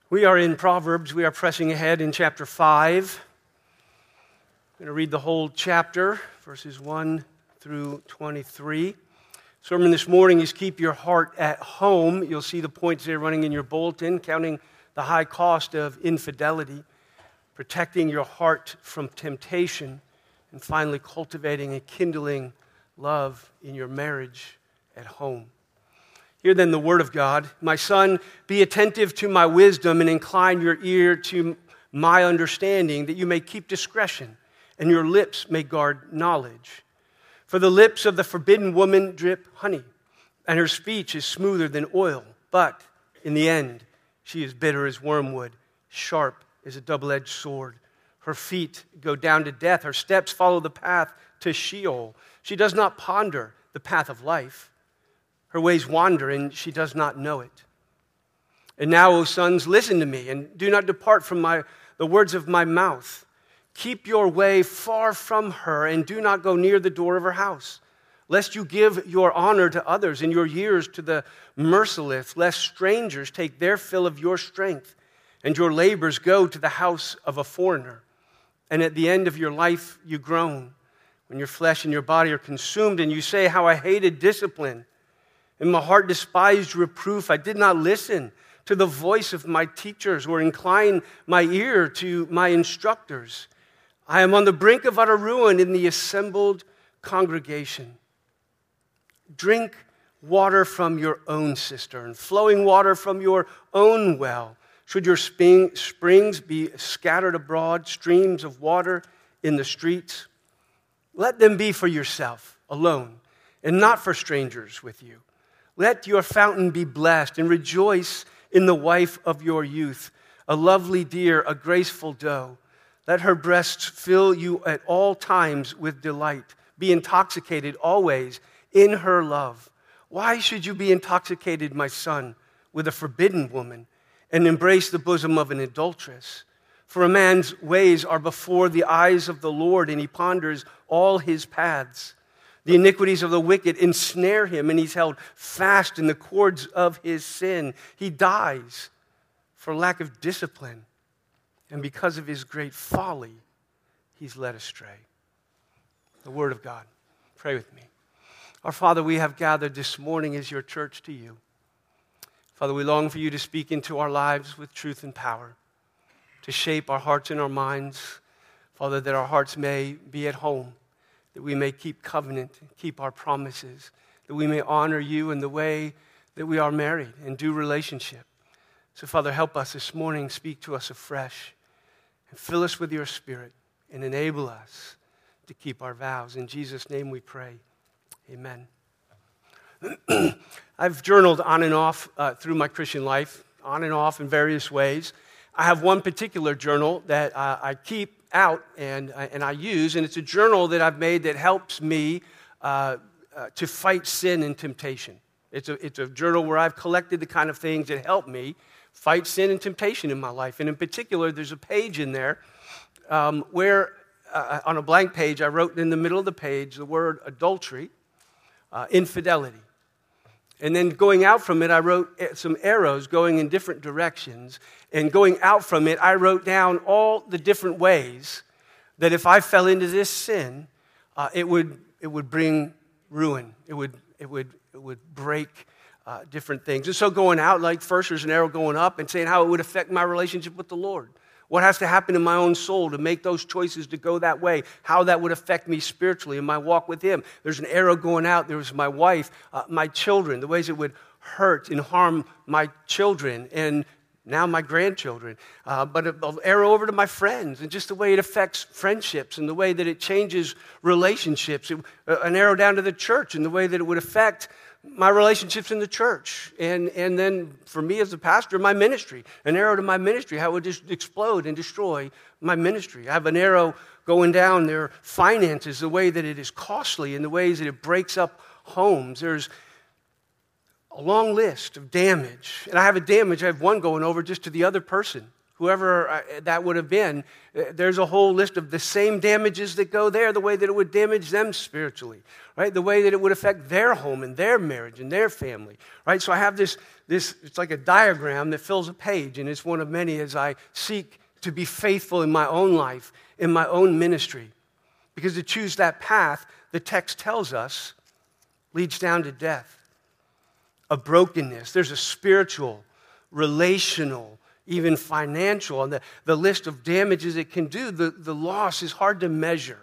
We are in Proverbs. We are pressing ahead in chapter 5. I'm going to read the whole chapter, verses 1 through 23. Sermon this morning is Keep Your Heart at Home. You'll see the points there running in your bulletin, counting the high cost of infidelity, protecting your heart from temptation, and finally cultivating and kindling love in your marriage at home. Hear then the word of God. My son, be attentive to my wisdom and incline your ear to my understanding, that you may keep discretion and your lips may guard knowledge. For the lips of the forbidden woman drip honey, and her speech is smoother than oil. But in the end, she is bitter as wormwood, sharp as a double-edged sword. Her feet go down to death. Her steps follow the path to Sheol. She does not ponder the path of life. Her ways wander, and she does not know it. And now, O sons, listen to me, and do not depart from the words of my mouth. Keep your way far from her, and do not go near the door of her house, lest you give your honor to others and your years to the merciless, lest strangers take their fill of your strength, and your labors go to the house of a foreigner. And at the end of your life you groan, when your flesh and your body are consumed, and you say, how I hated discipline. And my heart despised reproof. I did not listen to the voice of my teachers or incline my ear to my instructors. I am on the brink of utter ruin in the assembled congregation. Drink water from your own cistern, flowing water from your own well. Should your springs be scattered abroad, streams of water in the streets? Let them be for yourself alone, and not for strangers with you. Let your fountain be blessed, and rejoice in the wife of your youth, a lovely deer, a graceful doe. Let her breasts fill you at all times with delight. Be intoxicated always in her love. Why should you be intoxicated, my son, with a forbidden woman, and embrace the bosom of an adulteress? For a man's ways are before the eyes of the Lord, and he ponders all his paths. The iniquities of the wicked ensnare him, and he's held fast in the cords of his sin. He dies for lack of discipline, and because of his great folly, he's led astray. The word of God. Pray with me. Our Father, we have gathered this morning as your church to you. Father, we long for you to speak into our lives with truth and power, to shape our hearts and our minds. Father, that our hearts may be at home, that we may keep covenant, keep our promises, that we may honor you in the way that we are married and do relationship. So, Father, help us this morning, speak to us afresh, and fill us with your Spirit, and enable us to keep our vows. In Jesus' name we pray. Amen. I've journaled on and off through my Christian life, on and off in various ways. I have one particular journal that I keep out and I use, and it's a journal that I've made that helps me to fight sin and temptation. It's a journal where I've collected the kind of things that help me fight sin and temptation in my life. And in particular, there's a page in there where on a blank page, I wrote in the middle of the page the word adultery, infidelity. And then going out from it, I wrote some arrows going in different directions. And going out from it, I wrote down all the different ways that if I fell into this sin, it would bring ruin. It would break different things. And so going out, like first there's an arrow going up and saying how it would affect my relationship with the Lord. What has to happen in my own soul to make those choices to go that way, how that would affect me spiritually in my walk with him. There's an arrow going out. There's my wife, my children, the ways it would hurt and harm my children and now my grandchildren. But an arrow over to my friends and just the way it affects friendships and the way that it changes relationships. An arrow down to the church and the way that it would affect my relationships in the church, and then for me as a pastor, my ministry, an arrow to my ministry, how it would just explode and destroy my ministry. I have an arrow going down their finances, the way that it is costly and the ways that it breaks up homes. There's a long list of damage, and I have one going over just to the other person whoever that would have been, there's a whole list of the same damages that go there, the way that it would damage them spiritually, right? The way that it would affect their home and their marriage and their family, right? So I have this it's like a diagram that fills a page, and it's one of many as I seek to be faithful in my own life, in my own ministry. Because to choose that path, the text tells us, leads down to death, a brokenness. There's a spiritual, relational, even financial, and the list of damages it can do, the loss is hard to measure.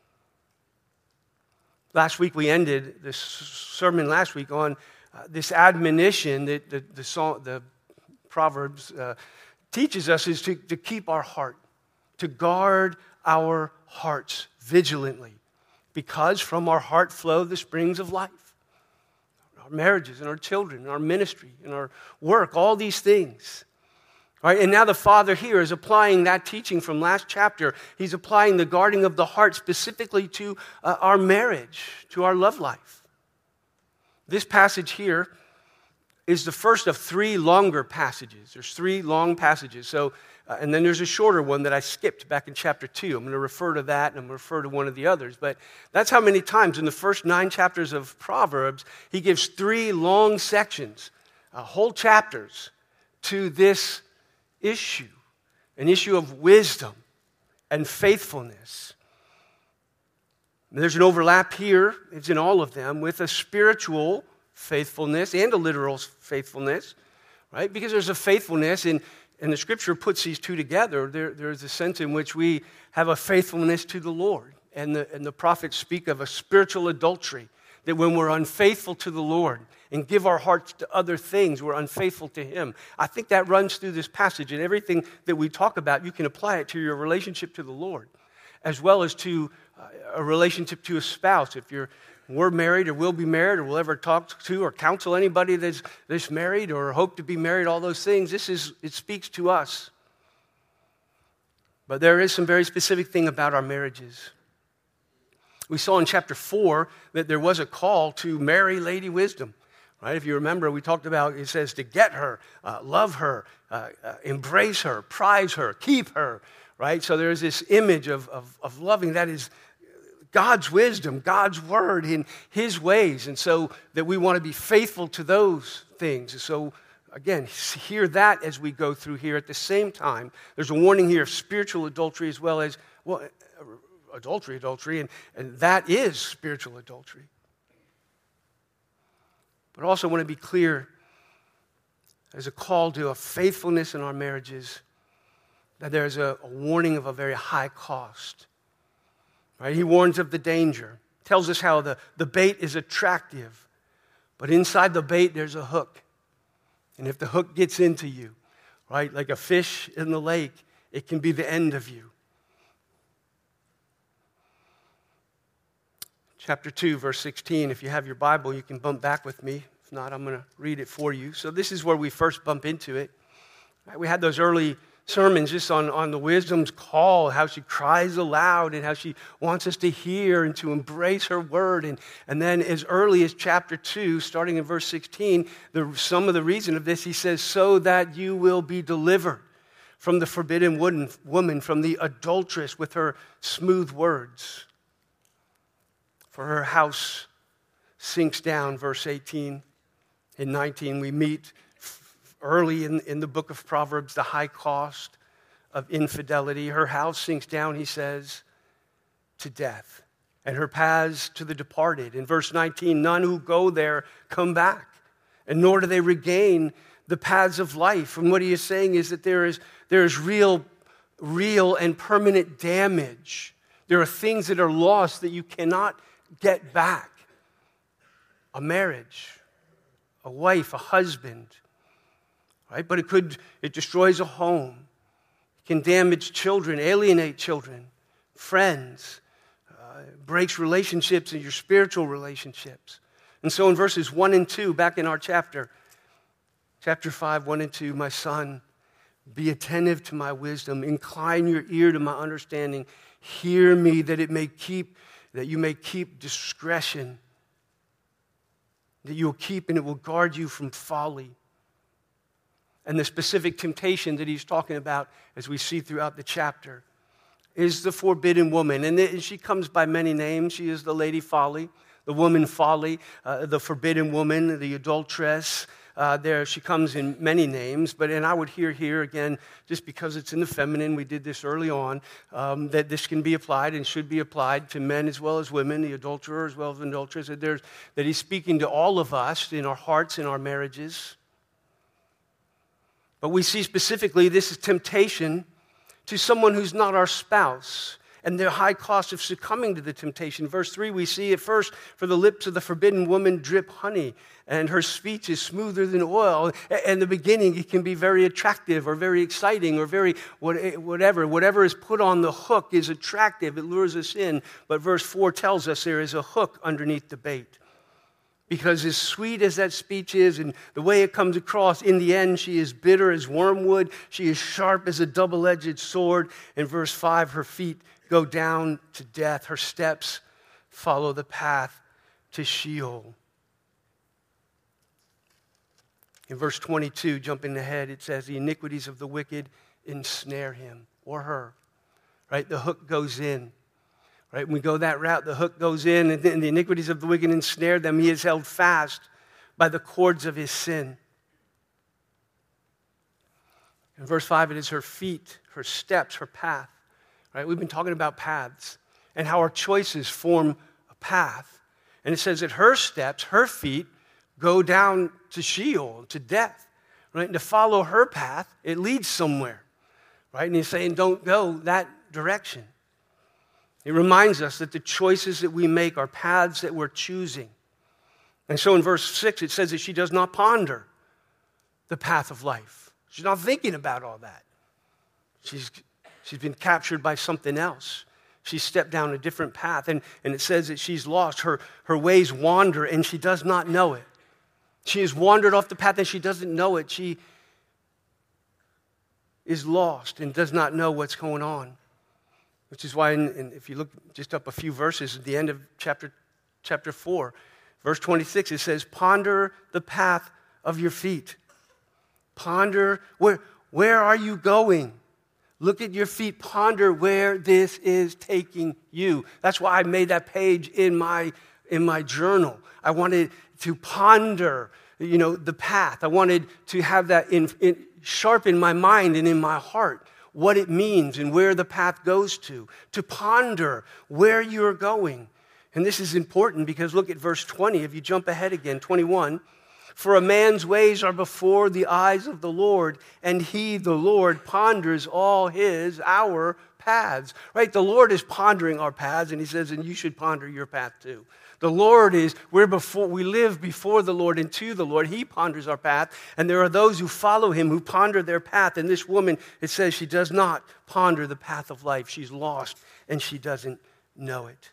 Last week we ended this sermon on this admonition that the Proverbs teaches us is to keep our heart, to guard our hearts vigilantly, because from our heart flow the springs of life. Our marriages and our children, and our ministry, and our work, all these things. All right, and now the Father here is applying that teaching from last chapter. He's applying the guarding of the heart specifically to our marriage, to our love life. This passage here is the first of three longer passages. There's three long passages. So, and then there's a shorter one that I skipped back in chapter 2. I'm going to refer to that, and I'm going to refer to one of the others. But that's how many times in the first 9 chapters of Proverbs, he gives 3 long sections, whole chapters, to this issue, an issue of wisdom and faithfulness. There's an overlap here, it's in all of them, with a spiritual faithfulness and a literal faithfulness, right? Because there's a faithfulness, and the Scripture puts these two together. There's a sense in which we have a faithfulness to the Lord, and the prophets speak of a spiritual adultery, that when we're unfaithful to the Lord and give our hearts to other things, we're unfaithful to Him. I think that runs through this passage, and everything that we talk about, you can apply it to your relationship to the Lord, as well as to a relationship to a spouse. If we're married or will be married or will ever talk to or counsel anybody that's married or hope to be married, all those things, it speaks to us. But there is some very specific thing about our marriages. We saw in chapter 4 that there was a call to marry Lady Wisdom. Right? If you remember, we talked about, it says to get her, love her, embrace her, prize her, keep her. Right? So there's this image of loving that is God's wisdom, God's word in His ways. And so that we want to be faithful to those things. And so, again, hear that as we go through here. At the same time, there's a warning here of spiritual adultery as well as, adultery, and that is spiritual adultery. But I also want to be clear, there's a call to a faithfulness in our marriages, that there's a warning of a very high cost. Right? He warns of the danger, tells us how the bait is attractive, but inside the bait there's a hook. And if the hook gets into you, right, like a fish in the lake, it can be the end of you. Chapter 2, verse 16, if you have your Bible, you can bump back with me. If not, I'm going to read it for you. So this is where we first bump into it. Right, we had those early sermons just on the wisdom's call, how she cries aloud and how she wants us to hear and to embrace her word. And then as early as chapter 2, starting in verse 16, some of the reason of this, he says, so that you will be delivered from the forbidden woman, from the adulteress with her smooth words. For her house sinks down, verse 18 and 19. We meet early in the book of Proverbs the high cost of infidelity. Her house sinks down, he says, to death, and her paths to the departed. In verse 19, none who go there come back, and nor do they regain the paths of life. And what he is saying is that there is real and permanent damage. There are things that are lost that you cannot get back. A marriage, a wife, a husband, right? But it destroys a home. It can damage children, alienate children, friends, breaks relationships and your spiritual relationships. And so in verses 1 and 2, back in our chapter 5, 1 and 2, my son, be attentive to my wisdom, incline your ear to my understanding, hear me that you may keep discretion, that you will keep and it will guard you from folly. And the specific temptation that he's talking about, as we see throughout the chapter, is the forbidden woman. And she comes by many names. She is the Lady Folly, the woman Folly, the forbidden woman, the adulteress. She comes in many names, and I would here again, just because it's in the feminine, we did this early on, that this can be applied and should be applied to men as well as women, the adulterer as well as the adulteress, that he's speaking to all of us in our hearts, in our marriages. But we see specifically this is temptation to someone who's not our spouse, and the high cost of succumbing to the temptation. Verse 3, we see at first, for the lips of the forbidden woman drip honey, and her speech is smoother than oil. In the beginning, it can be very attractive or very exciting or very whatever. Whatever is put on the hook is attractive. It lures us in. But verse 4 tells us there is a hook underneath the bait. Because as sweet as that speech is and the way it comes across, in the end, she is bitter as wormwood. She is sharp as a double-edged sword. In verse 5, her feet go down to death. Her steps follow the path to Sheol. In verse 22, jumping ahead, it says, the iniquities of the wicked ensnare him or her. Right? The hook goes in. Right? When we go that route, the hook goes in, and the iniquities of the wicked ensnare them. He is held fast by the cords of his sin. In verse 5, it is her feet, her steps, her path. Right? We've been talking about paths and how our choices form a path. And it says that her steps, her feet, go down to Sheol, to death. Right? And to follow her path, it leads somewhere. Right? And he's saying, don't go that direction. It reminds us that the choices that we make are paths that we're choosing. And so in verse 6, it says that she does not ponder the path of life. She's not thinking about all that. She's been captured by something else. She stepped down a different path. And it says that she's lost. Her ways wander, and she does not know it. She has wandered off the path, and she doesn't know it. She is lost and does not know what's going on. Which is why, if you look just up a few verses at the end of chapter 4, verse 26, it says, ponder the path of your feet. Ponder, where are you going? Look at your feet. Ponder where this is taking you. That's why I made that page in my journal. I wanted to ponder, the path. I wanted to have that sharp in my mind and in my heart. What it means and where the path goes to ponder where you're going. And this is important because look at verse 20. If you jump ahead again, 21. For a man's ways are before the eyes of the Lord, and he, the Lord, ponders all our paths. Right? The Lord is pondering our paths, and he says, and you should ponder your path too. The Lord we live before the Lord and to the Lord. He ponders our path, and there are those who follow him who ponder their path. And this woman, it says she does not ponder the path of life. She's lost, and she doesn't know it.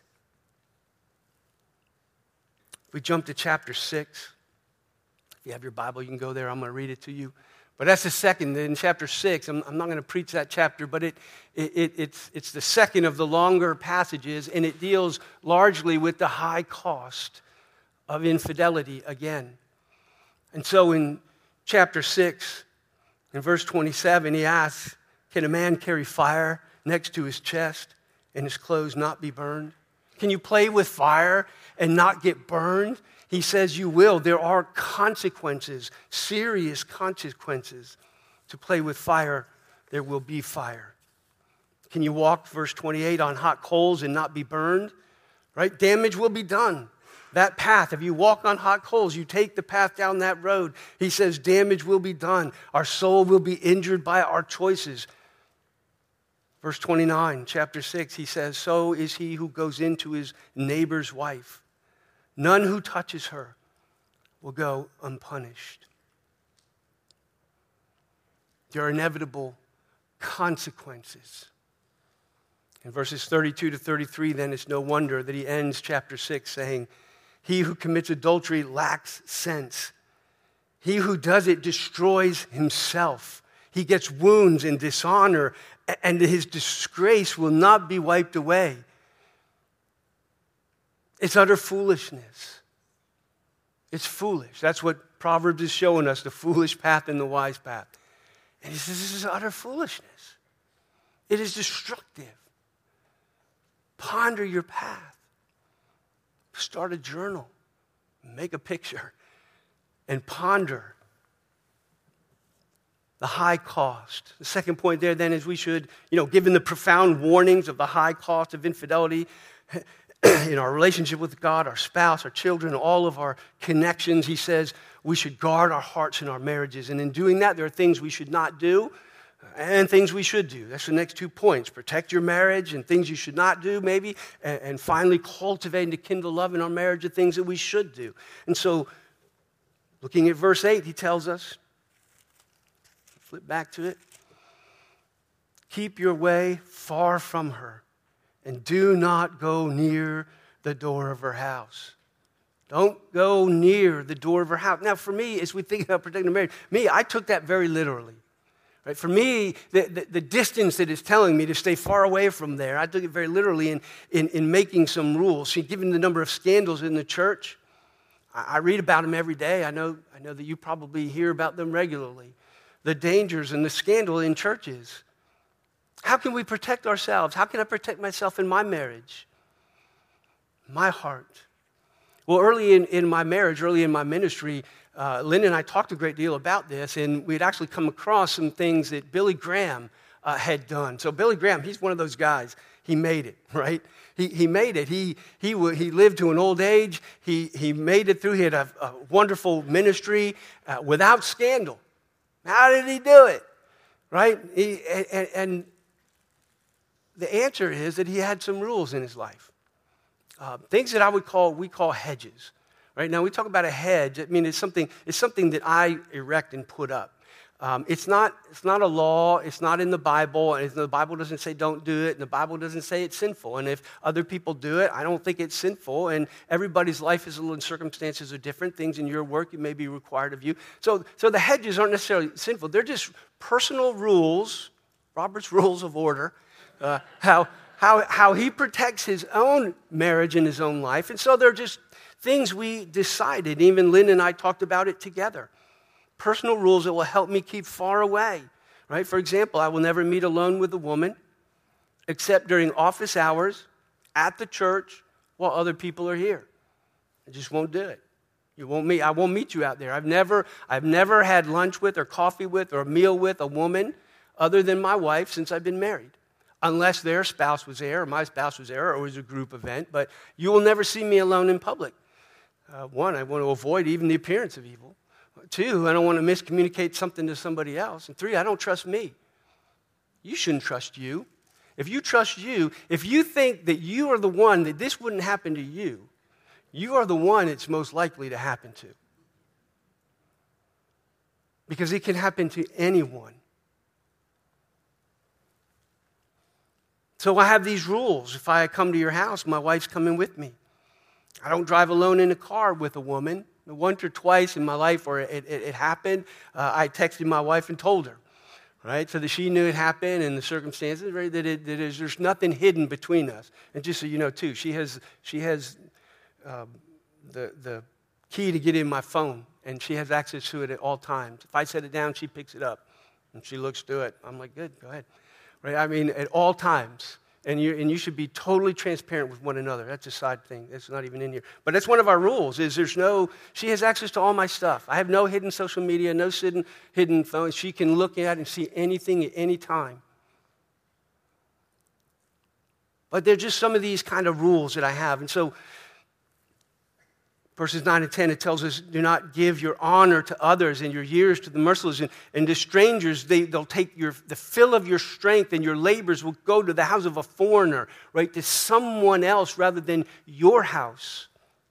If we jump to chapter 6, if you have your Bible, you can go there. I'm going to read it to you. But that's the second. In chapter 6, I'm not going to preach that chapter, but it's the second of the longer passages, and it deals largely with the high cost of infidelity again. And so in chapter 6, in verse 27, he asks, can a man carry fire next to his chest and his clothes not be burned? Can you play with fire and not get burned? He says you will. There are consequences, serious consequences. To play with fire, there will be fire. Can you walk, verse 28, on hot coals and not be burned? Right? Damage will be done. That path, if you walk on hot coals, you take the path down that road, he says damage will be done. Our soul will be injured by our choices. Verse 29, chapter 6, he says, so is he who goes into his neighbor's wife. None who touches her will go unpunished. There are inevitable consequences. In verses 32 to 33, then it's no wonder that he ends chapter 6 saying, he who commits adultery lacks sense. He who does it destroys himself. He gets wounds and dishonor, and his disgrace will not be wiped away. It's utter foolishness. It's foolish. That's what Proverbs is showing us, the foolish path and the wise path. And he says, this is utter foolishness. It is destructive. Ponder your path. Start a journal. Make a picture. And ponder the high cost. The second point there then is we should, given the profound warnings of the high cost of infidelity in our relationship with God, our spouse, our children, all of our connections, he says we should guard our hearts and our marriages. And in doing that, there are things we should not do and things we should do. That's the next 2 points. Protect your marriage and things you should not do, maybe. And finally, cultivate and to kindle love in our marriage, the things that we should do. And so, looking at verse 8, he tells us, flip back to it, keep your way far from her and do not go near the door of her house. Don't go near the door of her house. Now, for me, as we think about protecting marriage, I took that very literally. Right? For me, the distance that it's telling me to stay far away from there, I took it very literally in making some rules. See, given the number of scandals in the church, I read about them every day. I know that you probably hear about them regularly. The dangers and the scandal in churches. How can we protect ourselves? How can I protect myself in my marriage? My heart. Well, early in my marriage, early in my ministry, Lynn and I talked a great deal about this, and we'd actually come across some things that Billy Graham had done. So Billy Graham, he's one of those guys. He made it, right? He made it. He lived to an old age. He made it through. He had a wonderful ministry without scandal. How did he do it? Right? And the answer is that he had some rules in his life. Things that we call hedges. Right? Now, we talk about a hedge. I mean, it's something that I erect and put up. It's not a law. It's not in the Bible. And the Bible doesn't say don't do it. And the Bible doesn't say it's sinful. And if other people do it, I don't think it's sinful. And everybody's life is a little, and circumstances are different. Things in your work may be required of you. So the hedges aren't necessarily sinful. They're just personal rules, Robert's Rules of Order, how he protects his own marriage and his own life. And so they're just things we decided. Even Lynn and I talked about it together. Personal rules that will help me keep far away, right? For example, I will never meet alone with a woman except during office hours, at the church, while other people are here. I just won't do it. I won't meet you out there. I've never had lunch with or coffee with or a meal with a woman other than my wife since I've been married, unless their spouse was there or my spouse was there or it was a group event. But you will never see me alone in public. One, I want to avoid even the appearance of evil. Two, I don't want to miscommunicate something to somebody else. And three, I don't trust me. You shouldn't trust you. If you trust you, if you think that you are the one that this wouldn't happen to you, you are the one it's most likely to happen to. Because it can happen to anyone. So I have these rules. If I come to your house, my wife's coming with me. I don't drive alone in a car with a woman. Once or twice in my life where it happened, I texted my wife and told her, right? So that she knew it happened and the circumstances, right? There's nothing hidden between us. And just so you know, too, she has the key to get in my phone, and she has access to it at all times. If I set it down, she picks it up, and she looks through it. I'm like, good, go ahead. Right? I mean, at all times. And you should be totally transparent with one another. That's a side thing. That's not even in here. But that's one of our rules, is she has access to all my stuff. I have no hidden social media, no hidden phone. She can look at and see anything at any time. But they're just some of these kind of rules that I have. And so, verses 9 and 10, it tells us, do not give your honor to others and your years to the merciless. And to strangers, they'll take the fill of your strength, and your labors will go to the house of a foreigner, right? To someone else rather than your house.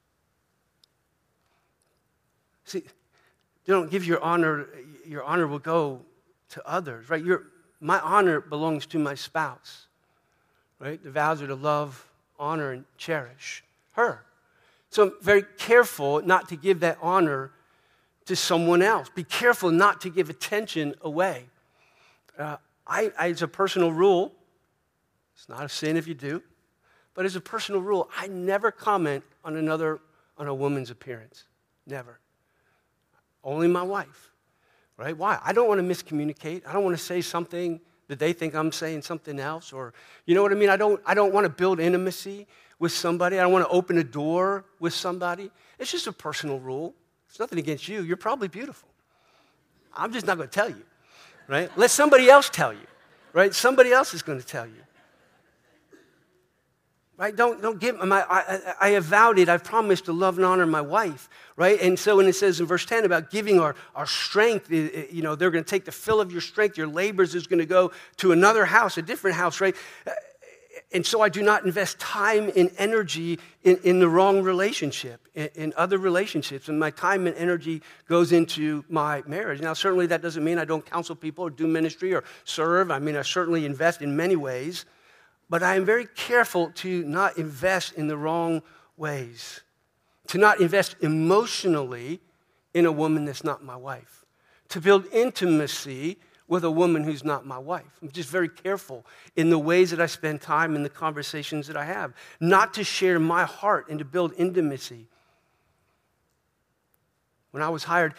See, don't give your honor will go to others, right? My honor belongs to my spouse, right? The vows are to love, honor, and cherish her. So I'm very careful not to give that honor to someone else. Be careful not to give attention away. It's a personal rule. It's not a sin if you do. But as a personal rule, I never comment on a woman's appearance. Never. Only my wife. right? Why? I don't want to miscommunicate. I don't want to say something that they think I'm saying something else, or you know what I mean? I don't want to build intimacy with somebody. I don't want to open a door with somebody. It's just a personal rule. It's nothing against you. You're probably beautiful. I'm just not going to tell you, right? Let somebody else tell you, right? Somebody else is going to tell you. Right? Don't give I have vowed it, I've promised to love and honor my wife, right? And so when it says in verse 10 about giving our strength, you know, they're going to take the fill of your strength, your labors is going to go to another house, a different house, right? And so I do not invest time and energy in the wrong relationship, in other relationships, and my time and energy goes into my marriage. Now, certainly that doesn't mean I don't counsel people or do ministry or serve. I mean, I certainly invest in many ways. But I am very careful to not invest in the wrong ways, to not invest emotionally in a woman that's not my wife, to build intimacy with a woman who's not my wife. I'm just very careful in the ways that I spend time in the conversations that I have, not to share my heart and to build intimacy. When I was hired,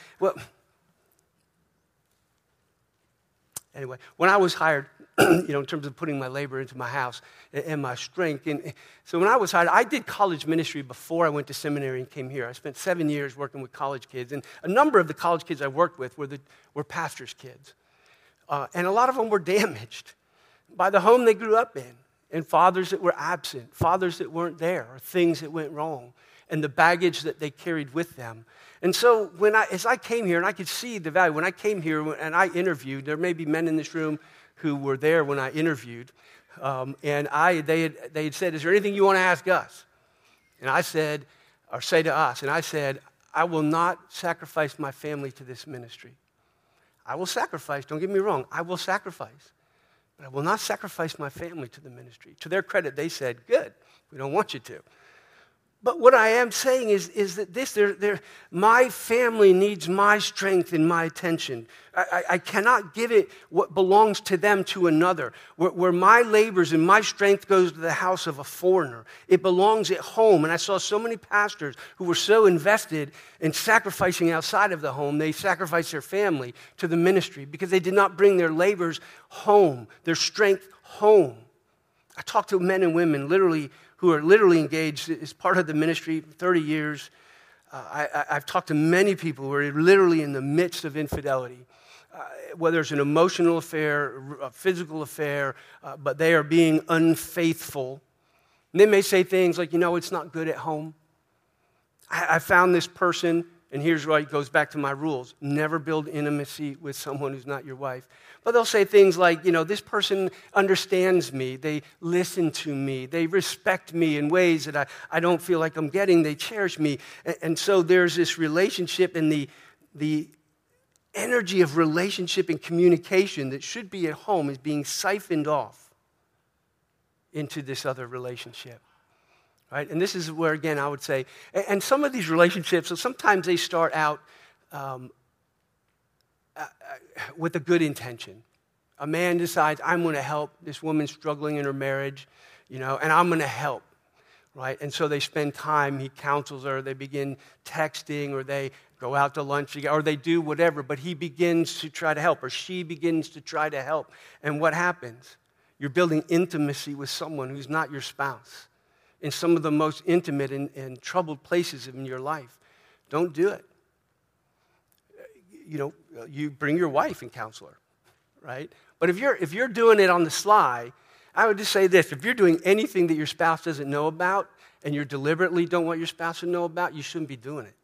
when I was hired, you know, in terms of putting my labor into my house and my strength. And so when I was hired, I did college ministry before I went to seminary and came here. I spent 7 years working with college kids. And a number of the college kids I worked with were pastors' kids. And a lot of them were damaged by the home they grew up in, and fathers that were absent, fathers that weren't there, or things that went wrong, and the baggage that they carried with them. And so as I came here, and I could see the value, when I came here and I interviewed, there may be men in this room who were there when I interviewed, and they had said, is there anything you want to ask us? And I said, or say to us, and I said, I will not sacrifice my family to this ministry. I will sacrifice, don't get me wrong, I will sacrifice, but I will not sacrifice my family to the ministry. To their credit, they said, good, we don't want you to. But what I am saying is that my family needs my strength and my attention. I cannot give it what belongs to them to another. Where my labors and my strength goes to the house of a foreigner. It belongs at home. And I saw so many pastors who were so invested in sacrificing outside of the home, they sacrificed their family to the ministry because they did not bring their labors home, their strength home. I talked to men and women who are literally engaged as part of the ministry, 30 years. I've talked to many people who are literally in the midst of infidelity, whether it's an emotional affair, a physical affair, but they are being unfaithful. And they may say things like, it's not good at home. I found this person, and here's why it goes back to my rules. Never build intimacy with someone who's not your wife. But they'll say things like, this person understands me. They listen to me. They respect me in ways that I don't feel like I'm getting. They cherish me. And so there's this relationship, and the energy of relationship and communication that should be at home is being siphoned off into this other relationship. Right? And this is where, again, I would say, and some of these relationships, so sometimes they start out with a good intention. A man decides, I'm going to help this woman struggling in her marriage, and I'm going to help, right? And so they spend time, he counsels her, they begin texting, or they go out to lunch together, or they do whatever, but he begins to try to help, or she begins to try to help. And what happens? You're building intimacy with someone who's not your spouse in some of the most intimate and troubled places in your life. Don't do it. You bring your wife and counsel her, right? But if you're doing it on the sly, I would just say this: if you're doing anything that your spouse doesn't know about, and you deliberately don't want your spouse to know about, you shouldn't be doing it.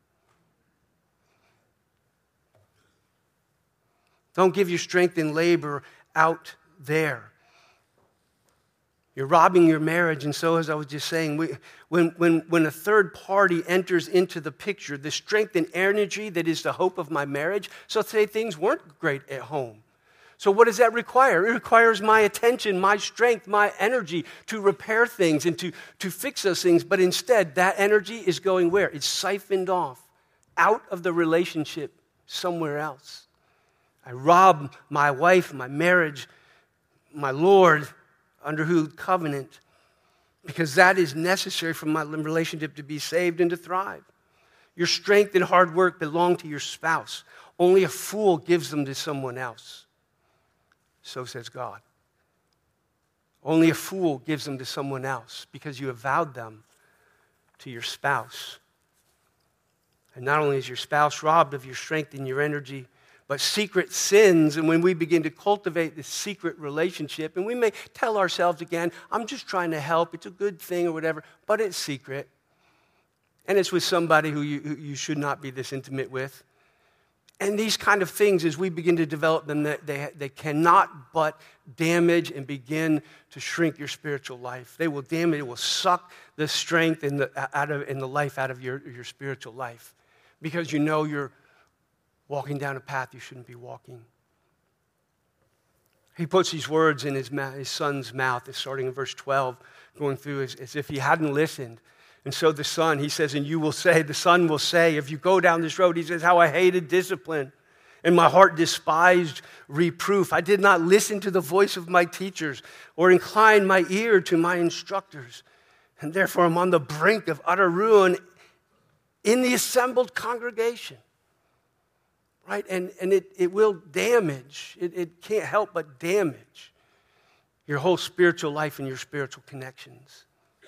Don't give your strength and labor out there. You're robbing your marriage, and so, as I was just saying, when a third party enters into the picture, the strength and energy that is the hope of my marriage, so say things weren't great at home. So what does that require? It requires my attention, my strength, my energy to repair things and to fix those things, but instead, that energy is going where? It's siphoned off out of the relationship somewhere else. I rob my wife, my marriage, my Lord, under whose covenant, because that is necessary for my relationship to be saved and to thrive. Your strength and hard work belong to your spouse. Only a fool gives them to someone else. So says God. Only a fool gives them to someone else because you have vowed them to your spouse. And not only is your spouse robbed of your strength and your energy, but secret sins, and when we begin to cultivate this secret relationship, and we may tell ourselves again, I'm just trying to help, it's a good thing or whatever, but it's secret. And it's with somebody who you should not be this intimate with. And these kind of things, as we begin to develop them, they cannot but damage and begin to shrink your spiritual life. They will damage, it will suck the strength and the life out of your spiritual life. Because you know you're walking down a path you shouldn't be walking. He puts these words in his son's mouth, starting in verse 12, going through as if he hadn't listened. And so the son, he says, and the son will say, if you go down this road, he says, how I hated discipline, and my heart despised reproof. I did not listen to the voice of my teachers or incline my ear to my instructors. And therefore I'm on the brink of utter ruin in the assembled congregation. Right? And it will damage. It can't help but damage your whole spiritual life and your spiritual connections.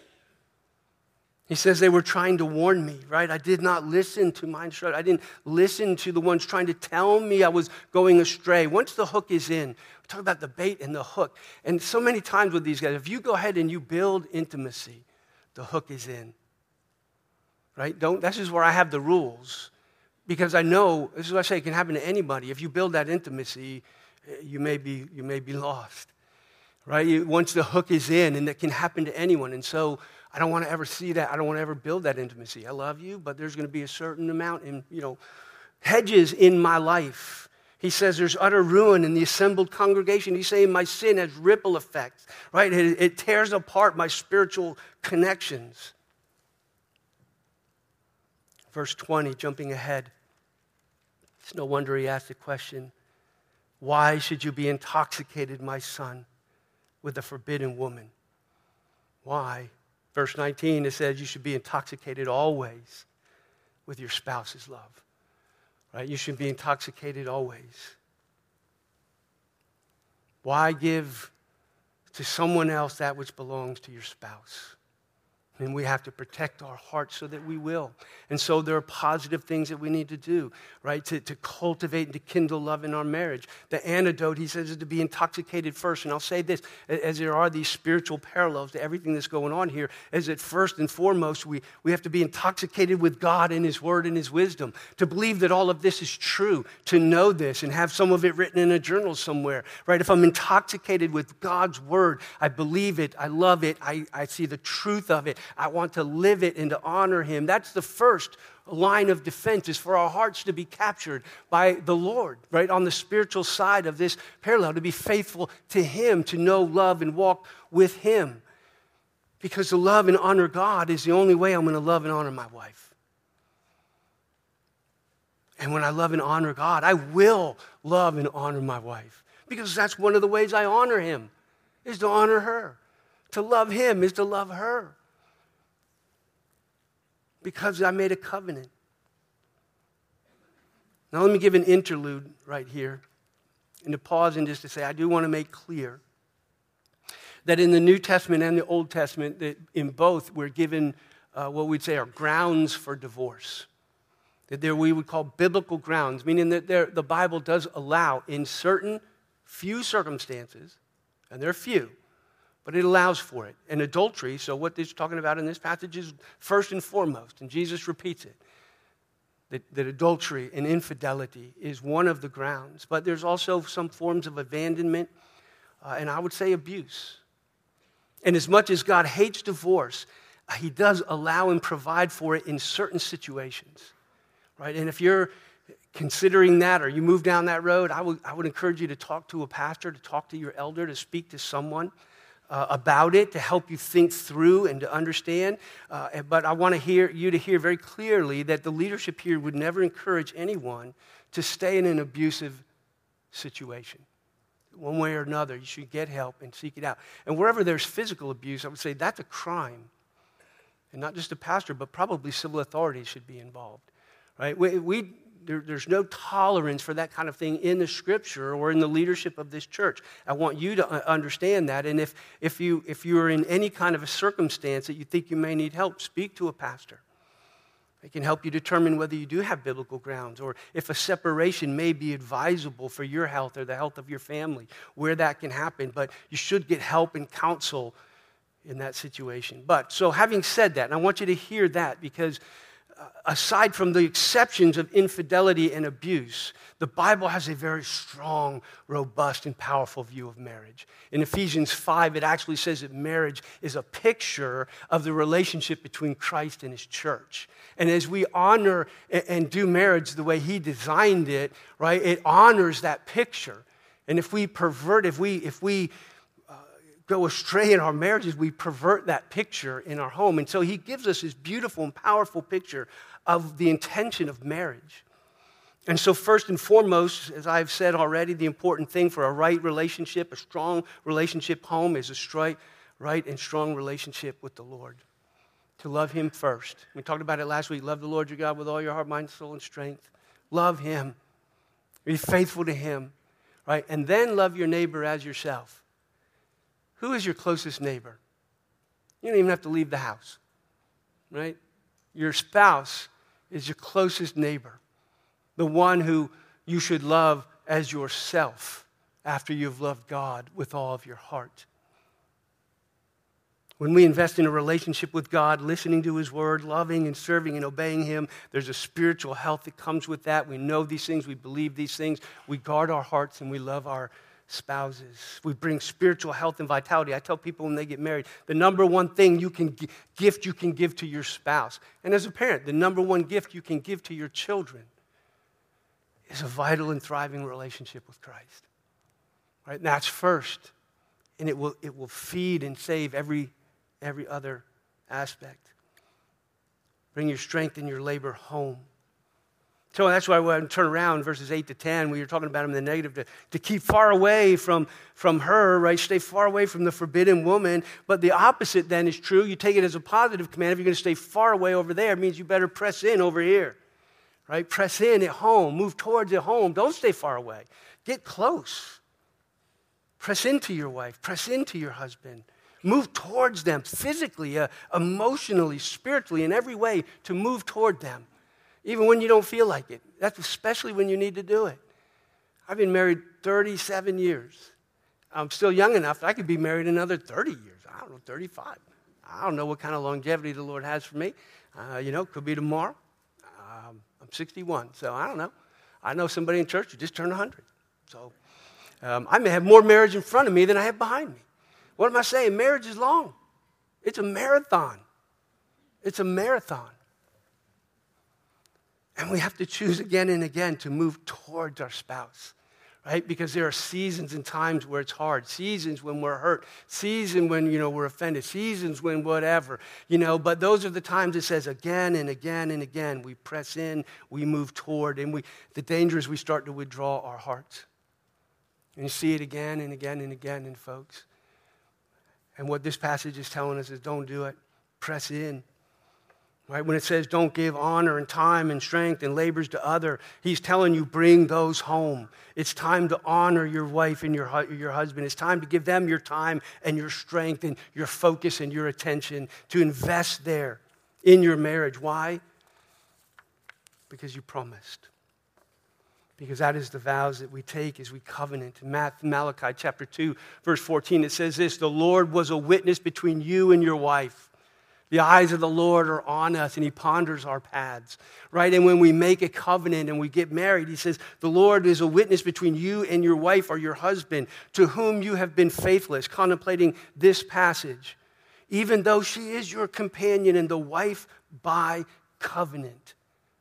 He says they were trying to warn me, right? I did not listen to my instructor. I didn't listen to the ones trying to tell me I was going astray. Once the hook is in, we talk about the bait and the hook. And so many times with these guys, if you go ahead and you build intimacy, the hook is in. Right? This is where I have the rules. Because I know, this is what I say, it can happen to anybody. If you build that intimacy, you may be lost. Right? Once the hook is in, and that can happen to anyone. And so I don't want to ever see that. I don't want to ever build that intimacy. I love you, but there's going to be a certain amount in, hedges in my life. He says there's utter ruin in the assembled congregation. He's saying my sin has ripple effects, right? It tears apart my spiritual connections. Verse 20, jumping ahead. It's no wonder he asked the question, why should you be intoxicated, my son, with a forbidden woman? Why? Verse 19, it says you should be intoxicated always with your spouse's love. Right? You should be intoxicated always. Why give to someone else that which belongs to your spouse? And we have to protect our hearts so that we will. And so there are positive things that we need to do, right? To cultivate and to kindle love in our marriage. The antidote, he says, is to be intoxicated first. And I'll say this, as there are these spiritual parallels to everything that's going on here, is that first and foremost, we have to be intoxicated with God and his word and his wisdom. To believe that all of this is true, to know this and have some of it written in a journal somewhere, right? If I'm intoxicated with God's word, I believe it, I love it, I see the truth of it. I want to live it and to honor him. That's the first line of defense, is for our hearts to be captured by the Lord, right? On the spiritual side of this parallel, to be faithful to him, to know, love, and walk with him. Because to love and honor God is the only way I'm going to love and honor my wife. And when I love and honor God, I will love and honor my wife. Because that's one of the ways I honor him, is to honor her. To love him is to love her. Because I made a covenant. Now let me give an interlude right here, and to pause and just to say, I do want to make clear that in the New Testament and the Old Testament, that in both we're given what we'd say are grounds for divorce. That there we would call biblical grounds, meaning that the Bible does allow in certain few circumstances, and there are few, but it allows for it. And adultery, so what it's talking about in this passage is first and foremost, and Jesus repeats it, that adultery and infidelity is one of the grounds. But there's also some forms of abandonment, and I would say abuse. And as much as God hates divorce, he does allow and provide for it in certain situations, right? And if you're considering that, or you move down that road, I would encourage you to talk to a pastor, to talk to your elder, to speak to someone about it, to help you think through and to understand. But I want you to hear very clearly that the leadership here would never encourage anyone to stay in an abusive situation. One way or another, you should get help and seek it out. And wherever there's physical abuse, I would say that's a crime. And not just a pastor, but probably civil authorities should be involved. Right? We there's no tolerance for that kind of thing in the Scripture or in the leadership of this church. I want you to understand that. And if you're in any kind of a circumstance that you think you may need help, speak to a pastor. They can help you determine whether you do have biblical grounds or if a separation may be advisable for your health or the health of your family, where that can happen. But you should get help and counsel in that situation. But so having said that, and I want you to hear that because aside from the exceptions of infidelity and abuse, the Bible has a very strong, robust, and powerful view of marriage. In Ephesians 5, it actually says that marriage is a picture of the relationship between Christ and his church. And as we honor and do marriage the way he designed it, right, it honors that picture. And if we pervert, if we go astray in our marriages, we pervert that picture in our home. And so he gives us this beautiful and powerful picture of the intention of marriage. And so first and foremost, as I've said already, the important thing for a right relationship, a strong relationship home, is a right and strong relationship with the Lord. To love him first. We talked about it last week. Love the Lord your God with all your heart, mind, soul, and strength. Love him. Be faithful to him. Right? And then love your neighbor as yourself. Who is your closest neighbor? You don't even have to leave the house, right? Your spouse is your closest neighbor, the one who you should love as yourself after you've loved God with all of your heart. When we invest in a relationship with God, listening to his word, loving and serving and obeying him, there's a spiritual health that comes with that. We know these things, we believe these things, we guard our hearts, and we love our spouses. We bring spiritual health and vitality. I tell people when they get married, the number one thing gift you can give to your spouse, and as a parent, the number one gift you can give to your children is a vital and thriving relationship with Christ. Right? And that's first. And it will feed and save every other aspect. Bring your strength and your labor home. So that's why when I turn around, verses 8 to 10, we were talking about him in the negative, to keep far away from her, right? Stay far away from the forbidden woman. But the opposite then is true. You take it as a positive command. If you're going to stay far away over there, it means you better press in over here, right? Press in at home. Move towards at home. Don't stay far away. Get close. Press into your wife. Press into your husband. Move towards them physically, emotionally, spiritually, in every way to move toward them. Even when you don't feel like it. That's especially when you need to do it. I've been married 37 years. I'm still young enough that I could be married another 30 years. I don't know, 35. I don't know what kind of longevity the Lord has for me. Could be tomorrow. I'm 61, so I don't know. I know somebody in church who just turned 100. So I may have more marriage in front of me than I have behind me. What am I saying? Marriage is long. It's a marathon. It's a marathon. And we have to choose again and again to move towards our spouse, right? Because there are seasons and times where it's hard, seasons when we're hurt, seasons when, we're offended, seasons when whatever, But those are the times it says again and again and again, we press in, we move toward, and the danger is we start to withdraw our hearts. And you see it again and again and again in folks. And what this passage is telling us is don't do it. Press in. Right? When it says don't give honor and time and strength and labors to other, he's telling you bring those home. It's time to honor your wife and your husband. It's time to give them your time and your strength and your focus and your attention to invest there in your marriage. Why? Because you promised. Because that is the vows that we take as we covenant. In Malachi chapter 2, verse 14, it says this, the Lord was a witness between you and your wife. The eyes of the Lord are on us, and he ponders our paths, right? And when we make a covenant and we get married, he says, the Lord is a witness between you and your wife or your husband, to whom you have been faithless, contemplating this passage, even though she is your companion and the wife by covenant.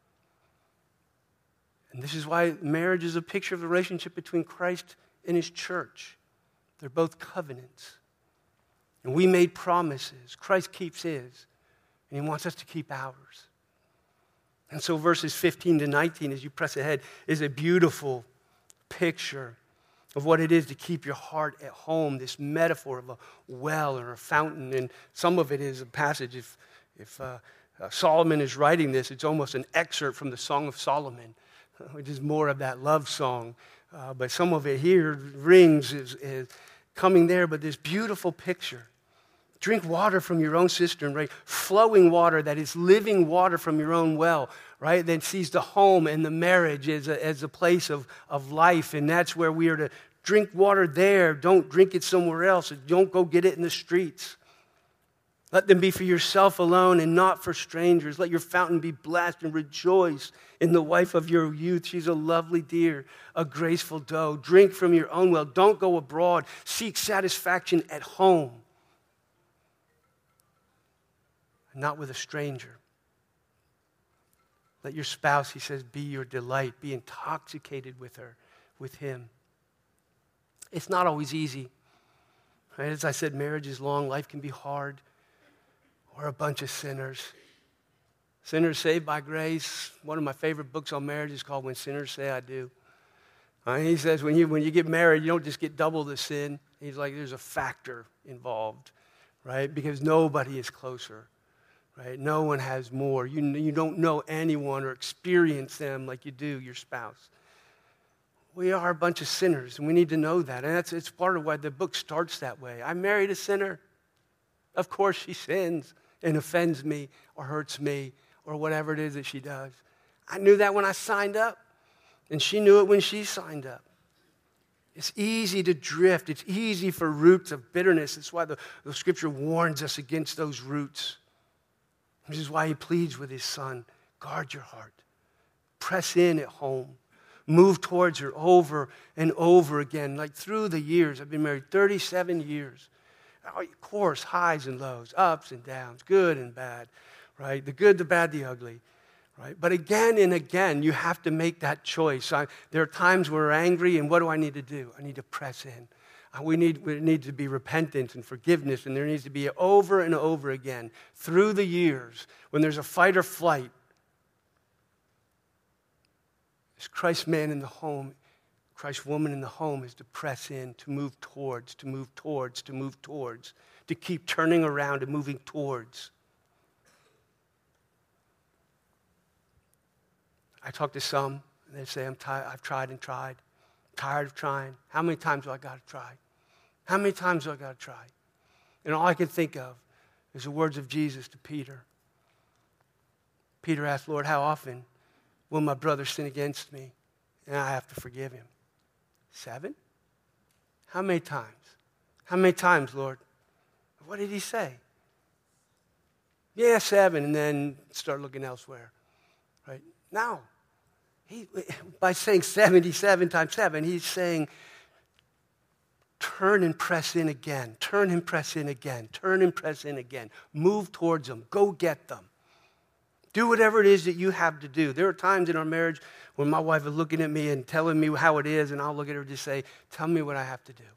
And this is why marriage is a picture of the relationship between Christ and his church. They're both covenants. And we made promises. Christ keeps his. And he wants us to keep ours. And so verses 15 to 19, as you press ahead, is a beautiful picture of what it is to keep your heart at home, this metaphor of a well or a fountain. And some of it is a passage. If Solomon is writing this, it's almost an excerpt from the Song of Solomon. which is more of that love song. But some of it here rings is coming there, but this beautiful picture. Drink water from your own cistern, right? Flowing water that is living water from your own well, right? Then sees the home and the marriage as a place of life, and that's where we are to drink water there. Don't drink it somewhere else. Don't go get it in the streets. Let them be for yourself alone and not for strangers. Let your fountain be blessed and rejoice in the wife of your youth. She's a lovely deer, a graceful doe. Drink from your own well. Don't go abroad. Seek satisfaction at home, not with a stranger. Let your spouse, he says, be your delight. Be intoxicated with her, with him. It's not always easy. Right? As I said, marriage is long. Life can be hard. We're a bunch of sinners. Sinners saved by grace. One of my favorite books on marriage is called When Sinners Say I Do. He says when you get married, you don't just get double the sin. He's like, there's a factor involved, right? Because nobody is closer, right? No one has more. You don't know anyone or experience them like you do your spouse. We are a bunch of sinners, and we need to know that. And it's part of why the book starts that way. I married a sinner. Of course she sins and offends me or hurts me or whatever it is that she does. I knew that when I signed up, and she knew it when she signed up. It's easy to drift. It's easy for roots of bitterness. That's why the Scripture warns us against those roots. This is why he pleads with his son, guard your heart. Press in at home. Move towards her over and over again. Like through the years, I've been married 37 years. Of course, highs and lows, ups and downs, good and bad, right? The good, the bad, the ugly, right? But again and again, you have to make that choice. There are times where we're angry, and what do I need to do? I need to press in. We need to be repentance and forgiveness, and there needs to be over and over again through the years when there's a fight or flight. As Christ's man in the home, Christ's woman in the home is to press in, to move towards, to move towards, to move towards, to keep turning around and moving towards. I talk to some, and they say, I've tried and tried. I'm tired of trying. How many times do I got to try? How many times do I got to try? And all I can think of is the words of Jesus to Peter. Peter asked, Lord, how often will my brother sin against me and I have to forgive him? 7? How many times? How many times, Lord? What did he say? Yeah, 7, and then start looking elsewhere. Right? No. By saying 77 times 7, he's saying, turn and press in again. Turn and press in again. Turn and press in again. Move towards them. Go get them. Do whatever it is that you have to do. There are times in our marriage when my wife is looking at me and telling me how it is, and I'll look at her and just say, tell me what I have to do.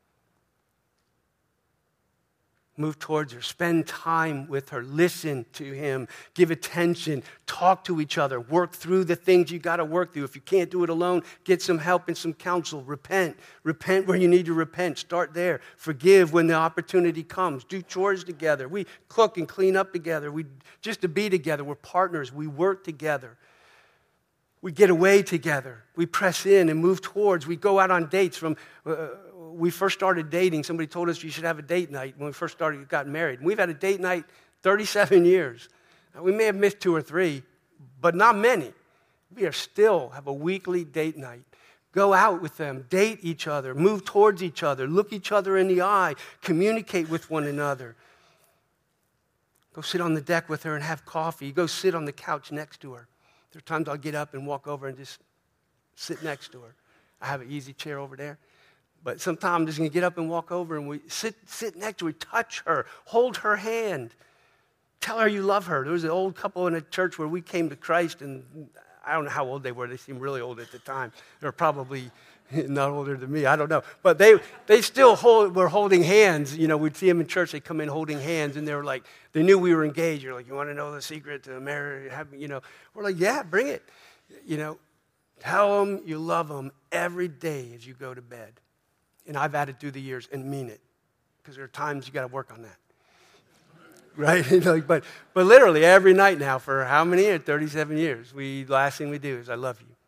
Move towards her. Spend time with her. Listen to him. Give attention. Talk to each other. Work through the things you got to work through. If you can't do it alone, get some help and some counsel. Repent. Repent where you need to repent. Start there. Forgive when the opportunity comes. Do chores together. We cook and clean up together. Just to be together. We're partners. We work together. We get away together. We press in and move towards. We go out on dates we first started dating. Somebody told us you should have a date night when we first got married. We've had a date night 37 years. Now, we may have missed 2 or 3, but not many. We still have a weekly date night. Go out with them. Date each other. Move towards each other. Look each other in the eye. Communicate with one another. Go sit on the deck with her and have coffee. Go sit on the couch next to her. There are times I'll get up and walk over and just sit next to her. I have an easy chair over there. But sometimes I'm just going to get up and walk over and we sit next to her, touch her, hold her hand. Tell her you love her. There was an old couple in a church where we came to Christ, and I don't know how old they were. They seemed really old at the time. They're probably not older than me. I don't know. But they still were holding hands. You know, we'd see them in church. They'd come in holding hands, and they were like, they knew we were engaged. You're like, you want to know the secret to marriage? You know, we're like, yeah, bring it. You know, tell them you love them every day as you go to bed. And I've added through the years and mean it, because there are times you got to work on that, right? Like, but literally every night now for how many years? 37 years. Last thing we do is I love you.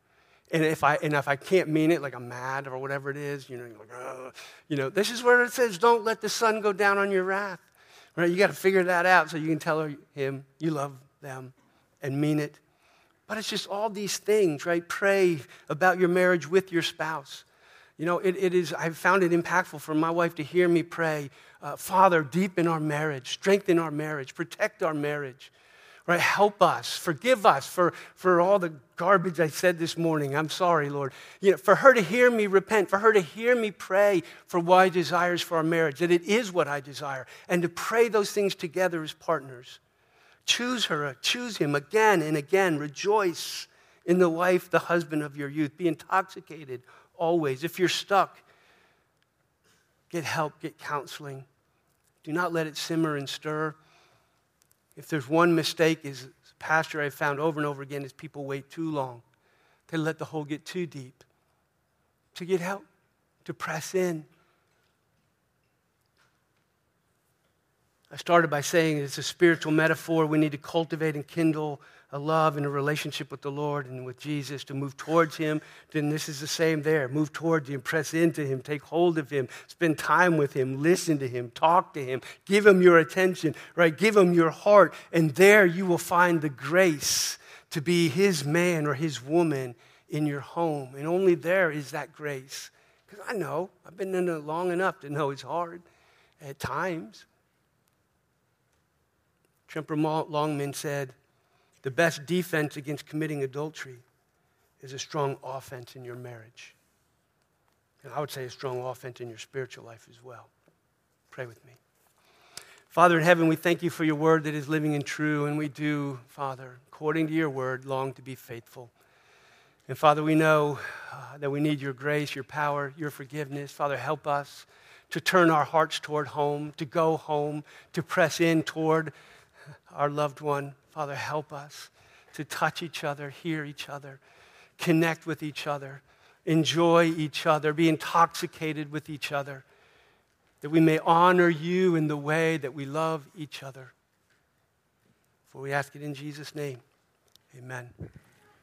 And if I can't mean it, like I'm mad or whatever it is, you're like, ugh. This is where it says, don't let the sun go down on your wrath. Right? You got to figure that out so you can tell him you love them and mean it. But it's just all these things, right? Pray about your marriage with your spouse. It is. I've found it impactful for my wife to hear me pray, Father, deepen our marriage, strengthen our marriage, protect our marriage. Right? Help us, forgive us for all the garbage I said this morning. I'm sorry, Lord. For her to hear me repent, for her to hear me pray for what I desires for our marriage, that it is what I desire, and to pray those things together as partners. Choose her, choose him again and again. Rejoice in the wife, the husband of your youth. Be intoxicated always. If you're stuck, get help, get counseling. Do not let it simmer and stir. If there's one mistake, as a pastor I've found over and over again, is people wait too long. They let the hole get too deep. To get help, to press in. I started by saying it's a spiritual metaphor. We need to cultivate and kindle a love and a relationship with the Lord and with Jesus to move towards him. Then this is the same there. Move towards him, press into him, take hold of him, spend time with him, listen to him, talk to him, give him your attention, right? Give him your heart. And there you will find the grace to be his man or his woman in your home. And only there is that grace. Because I know, I've been in it long enough to know it's hard at times. Tremper Longman said, the best defense against committing adultery is a strong offense in your marriage. And I would say a strong offense in your spiritual life as well. Pray with me. Father in heaven, we thank you for your word that is living and true, and we do, Father, according to your word, long to be faithful. And Father, we know that we need your grace, your power, your forgiveness. Father, help us to turn our hearts toward home, to go home, to press in toward our loved one. Father, help us to touch each other, hear each other, connect with each other, enjoy each other, be intoxicated with each other, that we may honor you in the way that we love each other. For we ask it in Jesus' name. Amen.